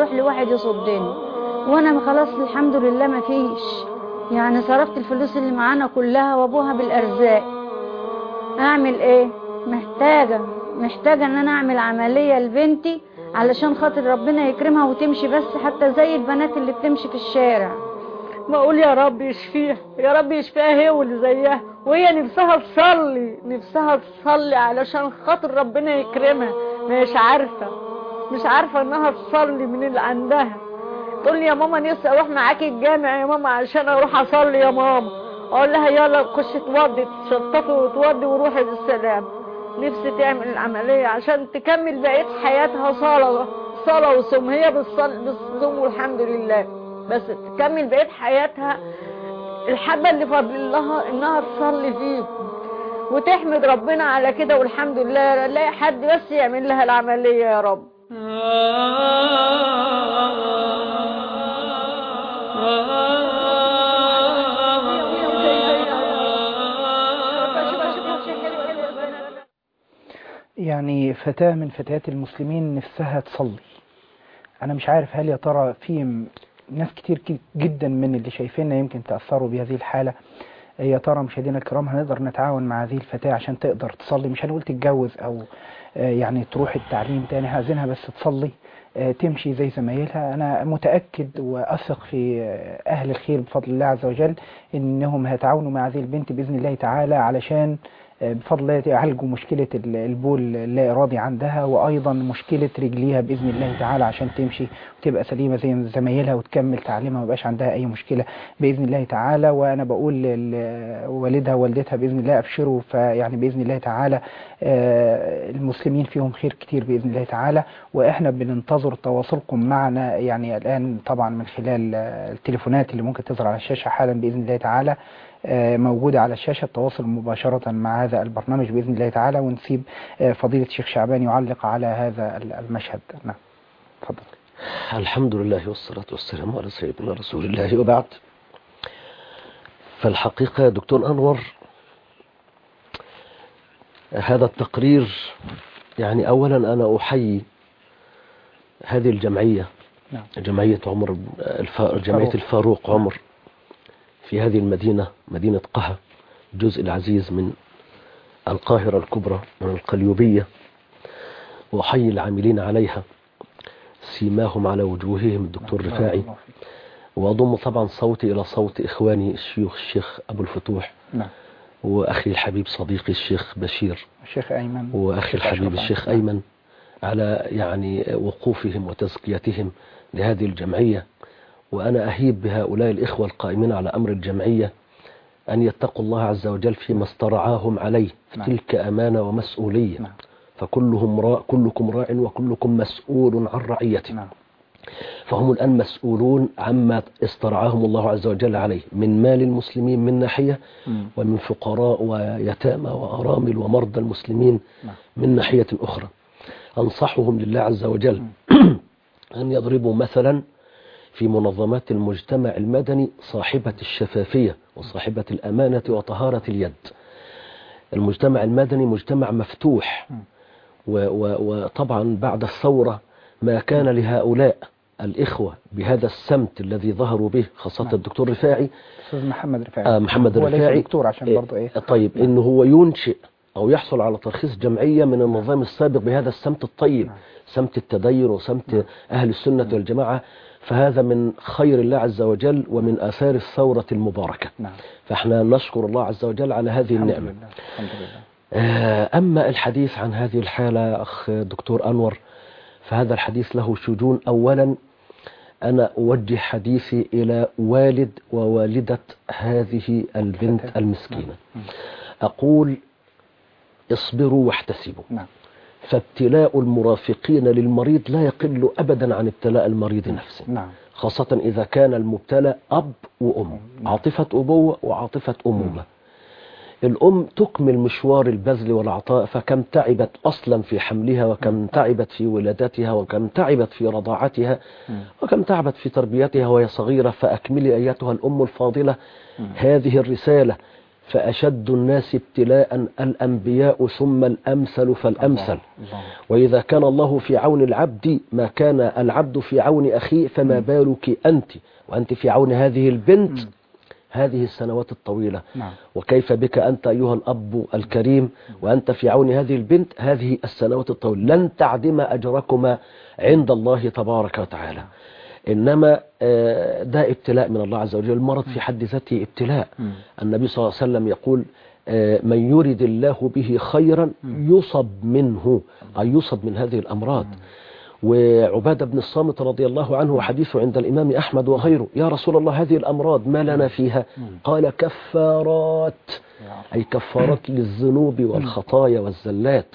وانا خلاص الحمد لله مفيش، يعني صرفت الفلوس اللي معانا كلها وابوها بالارزاق. اعمل ايه؟ محتاجه ان انا اعمل عمليه لبنتي علشان خاطر ربنا يكرمها وتمشي بس حتى زي البنات اللي بتمشي في الشارع. بقول يا رب يشفيها، يا رب يشفيها هي واللي زيها، وهي نفسها تصلي علشان خاطر ربنا يكرمها. مش عارفه انها تصلي من اللي عندها. تقول لي يا ماما نفسي اروح معاكي الجامع يا ماما عشان اروح اصلي يا ماما. اقول لها يلا خشي اتوضي، تشطفي وتوضي وروحي بالسلام. نفسي تعمل العمليه عشان تكمل بقيه حياتها صلاه وصوم. هي بالصوم والحمد لله، بس تكمل بقيه حياتها الحبه اللي فاضل لها انها تصلي فيه. وتحمد ربنا على كده، والحمد لله لا حد بس يعمل لها العملية يا رب. يعني فتاة من فتيات المسلمين نفسها تصلي. أنا مش عارف هل يا ترى في ناس كتير جدا من اللي شايفيننا يمكن تأثروا بهذه الحالة. يا ترى مشاهدينا الكرام هنقدر نتعاون مع هذه الفتاة عشان تقدر تصلي؟ مش هنقول تتجوز أو يعني تروح التعليم تاني، عايزينها بس تصلي تمشي زي زمايلها. أنا متأكد وأثق في أهل الخير بفضل الله عز وجل إنهم هيتعاونوا مع هذه البنت بإذن الله تعالى علشان بفضل الله يعالجوا مشكلة البول اللا إرادي عندها، وأيضا مشكلة رجليها بإذن الله تعالى عشان تمشي وتبقى سليمة زي زمايلها وتكمل تعليمها وما يبقاش عندها أي مشكلة بإذن الله تعالى. وأنا بقول لوالدها ووالدتها بإذن الله أبشروا، فيعني بإذن الله تعالى المسلمين فيهم خير كتير بإذن الله تعالى، وإحنا بننتظر تواصلكم معنا يعني الآن طبعا من خلال التليفونات اللي ممكن تظهر على الشاشة حالا بإذن الله تعالى موجودة على الشاشة، التواصل مباشرة مع هذا البرنامج بإذن الله تعالى، ونسيب فضيلة الشيخ شعبان يعلق على هذا المشهد. نعم تفضل. الحمد لله والصلاة والسلام على سيدنا رسول الله وبعد. فالحقيقة يا دكتور أنور هذا التقرير يعني أولا أنا أحيي هذه الجمعية، نعم. جمعية الفاروق عمر في هذه المدينة، مدينة قها، الجزء العزيز من القاهرة الكبرى من القليوبية، وأحيي العاملين عليها سيماهم على وجوههم الدكتور رفاعي، وأضم طبعا صوتي إلى صوت إخواني الشيخ أبو الفتوح، نعم. وأخي الحبيب صديقي الشيخ بشير، الشيخ أيمن، وأخي الحبيب الشيخ أيمن على يعني وقوفهم وتزكيتهم لهذه الجمعية. وأنا أهيب بهؤلاء الإخوة القائمين على أمر الجمعية أن يتقوا الله عز وجل فيما استرعاهم عليه، تلك أمانة ومسؤولية، كلكم راع وكلكم مسؤول عن رعيته. فهم الآن مسؤولون عما استرعاهم الله عز وجل عليه من مال المسلمين من ناحية، ومن فقراء ويتامى وأرامل ومرضى المسلمين من ناحية أخرى. أنصحهم لله عز وجل أن يضربوا مثلا في منظمات المجتمع المدني صاحبة الشفافية وصاحبة الأمانة وطهارة اليد. المجتمع المدني مجتمع مفتوح، وطبعا بعد الثورة ما كان لهؤلاء الإخوة بهذا السمت الذي ظهروا به، خاصة الدكتور رفاعي، محمد رفاعي دكتور عشان برضو إيه؟ طيب إنه هو ينشئ أو يحصل على ترخيص جمعية من النظام السابق بهذا السمت الطيب، سمت التدين وسمت أهل السنة والجماعة، فهذا من خير الله عز وجل ومن آثار الثورة المباركة. فاحنا نشكر الله عز وجل على هذه النعمة. الحمد لله. أما الحديث عن هذه الحالة أخ دكتور أنور، فهذا الحديث له شجون. أولا أنا أوجه حديثي إلى والد ووالدة هذه البنت المسكينة، أقول اصبروا واحتسبوا، فابتلاء المرافقين للمريض لا يقل أبدا عن ابتلاء المريض نفسه، خاصة إذا كان المبتلى أب وأم، عاطفة أبوة وعاطفة أمومة. الأم تكمل مشوار البذل والعطاء، فكم تعبت أصلا في حملها، وكم تعبت في ولادتها، وكم تعبت في رضاعتها، وكم تعبت في تربيتها وهي صغيرة. فأكملي أيتها الأم الفاضلة هذه الرسالة. فأشد الناس ابتلاء الأنبياء ثم الأمثل فالأمثل. وإذا كان الله في عون العبد ما كان العبد في عون أخيه، فما بالك أنت وأنت في عون هذه البنت هذه السنوات الطويلة. وكيف بك أنت أيها الأب الكريم وأنت في عون هذه البنت هذه السنوات الطويلة، لن تعدم أجركما عند الله تبارك وتعالى. إنما ده ابتلاء من الله عز وجل. المرض في حد ذاته ابتلاء. النبي صلى الله عليه وسلم يقول من يرد الله به خيرا يصب منه، أي يصب من هذه الأمراض. وعبادة بن الصامت رضي الله عنه وحديثه عند الإمام أحمد وغيره، يا رسول الله هذه الأمراض ما لنا فيها؟ قال كفارات، أي كفارات للذنوب والخطايا والزلات.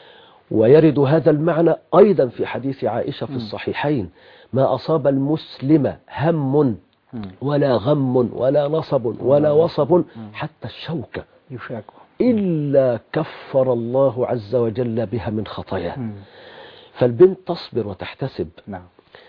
ويرد هذا المعنى أيضا في حديث عائشة في الصحيحين، ما أصاب المسلم هم ولا غم ولا نصب ولا وصب حتى الشوكة إلا كفر الله عز وجل بها من خطاياها. فالبنت تصبر وتحتسب. نعم.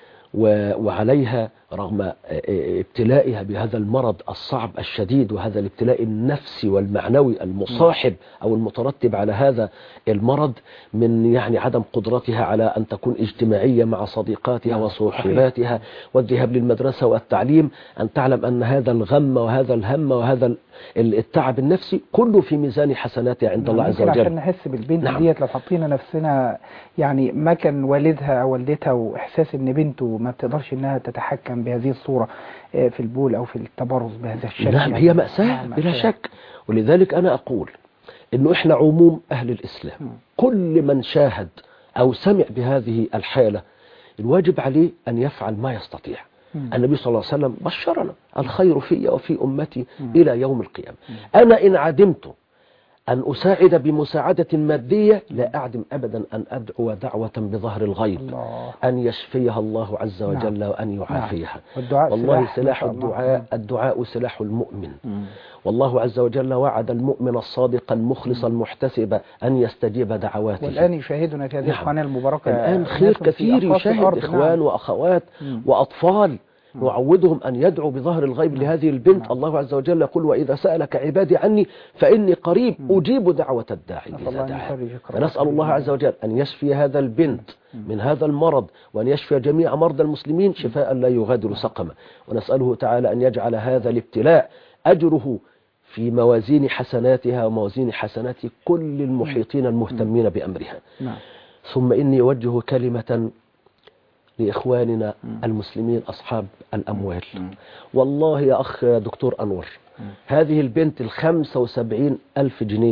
وعليها رغم ابتلائها بهذا المرض الصعب الشديد، وهذا الابتلاء النفسي والمعنوي المصاحب أو المترتب على هذا المرض، من يعني عدم قدرتها على أن تكون اجتماعية مع صديقاتها وصحباتها والذهاب للمدرسة والتعليم، أن تعلم أن هذا الغم وهذا الهم وهذا التعب النفسي كله في ميزان حسناتها عند الله عز وجل. عشان نحس بالبنت ديت، لو حطينا نفسنا يعني مكان والدها أو والدتها، وإحساس إن بنته ما بتقدرش إنها تتحكم بهذه الصورة في البول أو في التبرز بهذا الشكل. نعم، هي مأساة بلا شك. ولذلك أنا أقول إنه إحنا عموم أهل الإسلام، كل من شاهد أو سمع بهذه الحالة الواجب عليه أن يفعل ما يستطيع. النبي صلى الله عليه وسلم بشرنا: الخير في وفي أمتي إلى يوم القيامة. أنا إن عدمت أن أساعد بمساعدة مادية، لا أعدم أبدا أن أدعو دعوة بظهر الغيب أن يشفيها الله عز وجل وأن يعافيها. والله سلاح الدعاء سلاح المؤمن. والله عز وجل وعد المؤمن الصادق المخلص المحتسب أن يستجيب دعواته. والآن يشاهدنا في هذه القناة المباركة الآن خير كثير يشاهد إخوان وأخوات وأطفال نعودهم أن يدعوا بظهر الغيب لهذه البنت. الله عز وجل يقول: وإذا سألك عبادي عني فإني قريب أجيب دعوة الداعي إذا دعان. فنسأل الله عز وجل أن يشفي هذا البنت من هذا المرض، وأن يشفي جميع مرضى المسلمين شفاء لا يغادر سقما. ونسأله تعالى أن يجعل هذا الابتلاء أجره في موازين حسناتها وموازين حسنات كل المحيطين المهتمين بأمرها. ثم إني أوجه كلمة لإخواننا المسلمين أصحاب الأموال. والله يا أخ دكتور أنور، هذه البنت 75,000 جنيه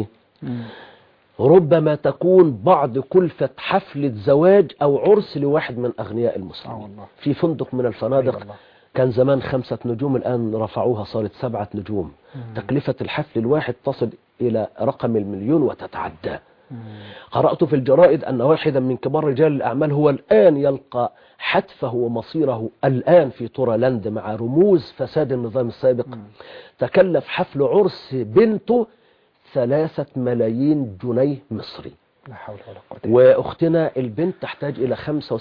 ربما تكون بعض كلفة حفلة زواج أو عرس لواحد من أغنياء المسلمين في فندق من الفنادق. كان زمان 5 نجوم، الآن رفعوها صارت 7 نجوم. تكلفة الحفل الواحد تصل إلى رقم 1,000,000 وتتعدى. قرأت في الجرائد أن واحدا من كبار رجال الأعمال هو الآن يلقى حتفه ومصيره الآن في تورالاند مع رموز فساد النظام السابق. تكلف حفل عرس بنته 3 ملايين جنيه مصري. لا حول ولا قوة. وأختنا البنت تحتاج إلى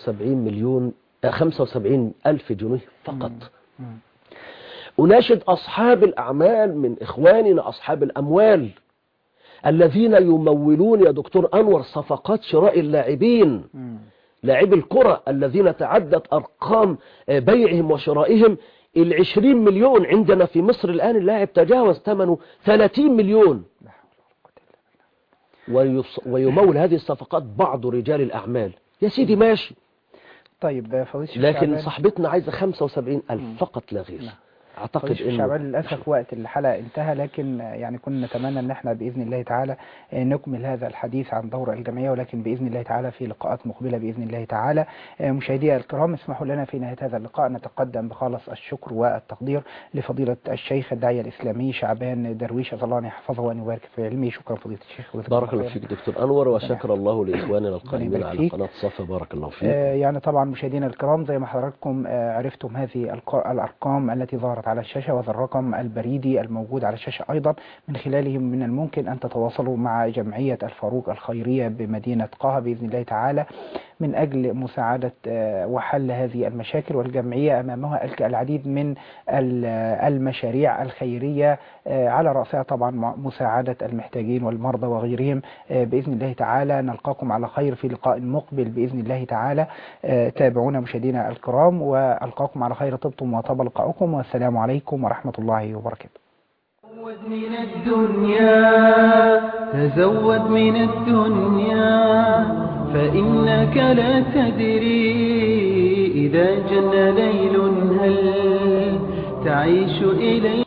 75,000 جنيه فقط. أناشد أصحاب الأعمال من إخواننا أصحاب الأموال الذين يمولون يا دكتور أنور صفقات شراء اللاعبين، لاعبي الكرة الذين تعدت أرقام بيعهم وشرائهم 20 مليون. عندنا في مصر الآن اللاعب تجاوز ثمنه 30 مليون. ويمول هذه الصفقات بعض رجال الأعمال. يا سيدي ماشي، طيب فضيلة لكن صاحبتنا عايزة 75,000 فقط لا غير. أعتقد إنه شعبان للأسف وقت الحلقة انتهى، لكن يعني كنا نتمنى أن احنا بإذن الله تعالى نكمل هذا الحديث عن دورة الجمعية، ولكن بإذن الله تعالى في لقاءات مقبلة بإذن الله تعالى. مشاهدي الكرام، اسمحوا لنا في نهاية هذا اللقاء نتقدم بخالص الشكر والتقدير لفضيلة الشيخ الداعية الإسلامي شعبان درويش، أسأل الله أن يحفظه وأن يبارك في علمه. شكرا فضيلة الشيخ. بارك الله فيك دكتور أنور، وشكر الله لإخواننا القائمين على قناة صفا. بارك الله فيك. يعني طبعا مشاهدينا الكرام، زي ما حضراتكم عرفتم هذه الأرقام التي ظهرت على الشاشة، وهذا الرقم البريدي الموجود على الشاشة أيضا، من خلاله من الممكن أن تتواصلوا مع جمعية الفاروق الخيرية بمدينة قها بإذن الله تعالى من أجل مساعدة وحل هذه المشاكل. والجمعية أمامها العديد من المشاريع الخيرية، على رأسها طبعا مساعدة المحتاجين والمرضى وغيرهم. بإذن الله تعالى نلقاكم على خير في لقاء مقبل بإذن الله تعالى. تابعونا مشاهدينا الكرام، وألقاكم على خير. طبتم وطاب لقاؤكم، والسلام عليكم ورحمة الله وبركاته. تزود من الدنيا، تزود من الدنيا، فإنك لا تدري إذا جن ليل هل تعيش إليه.